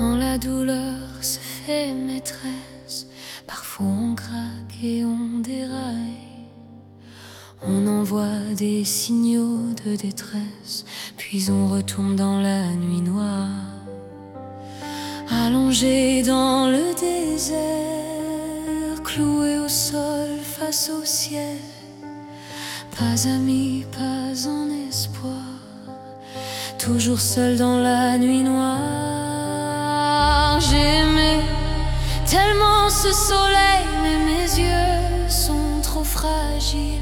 Quand la douleur se fait maîtresse, parfois on craque et on déraille. On envoie des signaux de détresse, puis on retombe dans la nuit noire. Allongé dans le désert, cloué au sol face au ciel, pas ami, pas en espoir, toujours seul dans la nuit noire. J'aimais tellement ce soleil, mais mes yeux sont trop fragiles.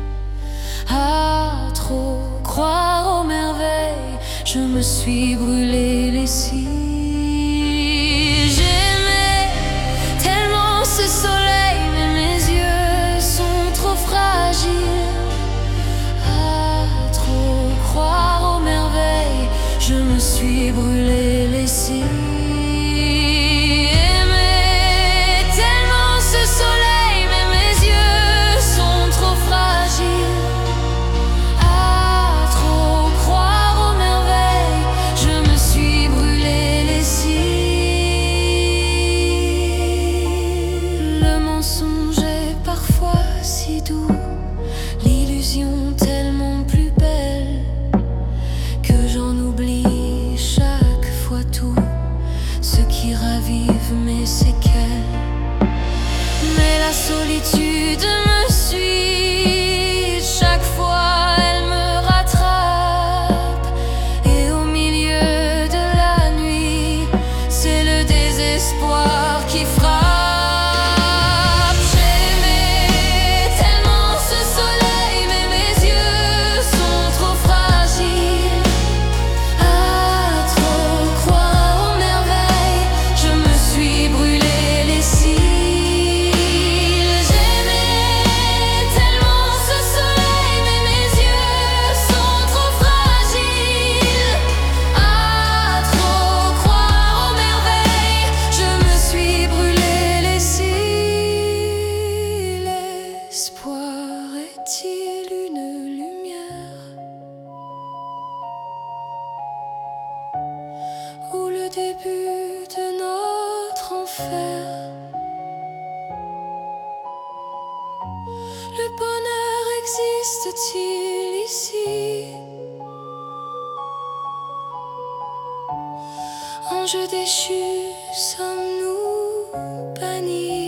À trop croire aux merveilles, je me suis brûlé les cils. J'aimais tellement ce soleil, mais mes yeux sont trop fragiles. À trop croire aux merveilles, je me suis brûlé les cils. J'aimais tellement ce soleil, mais mes yeux sont trop fragiles. L'illusion tellement plus belle que j'en oublie chaque fois tout ce qui ravive mes séquelles. Mais la solitude me suit, chaque fois elle me rattrape, et au milieu de la nuit, c'est le désespoir qui frappe. L'espoir est-il une lumière ou le début de notre enfer? Le bonheur existe-t-il ici? Ange déchu, sommes-nous bannis?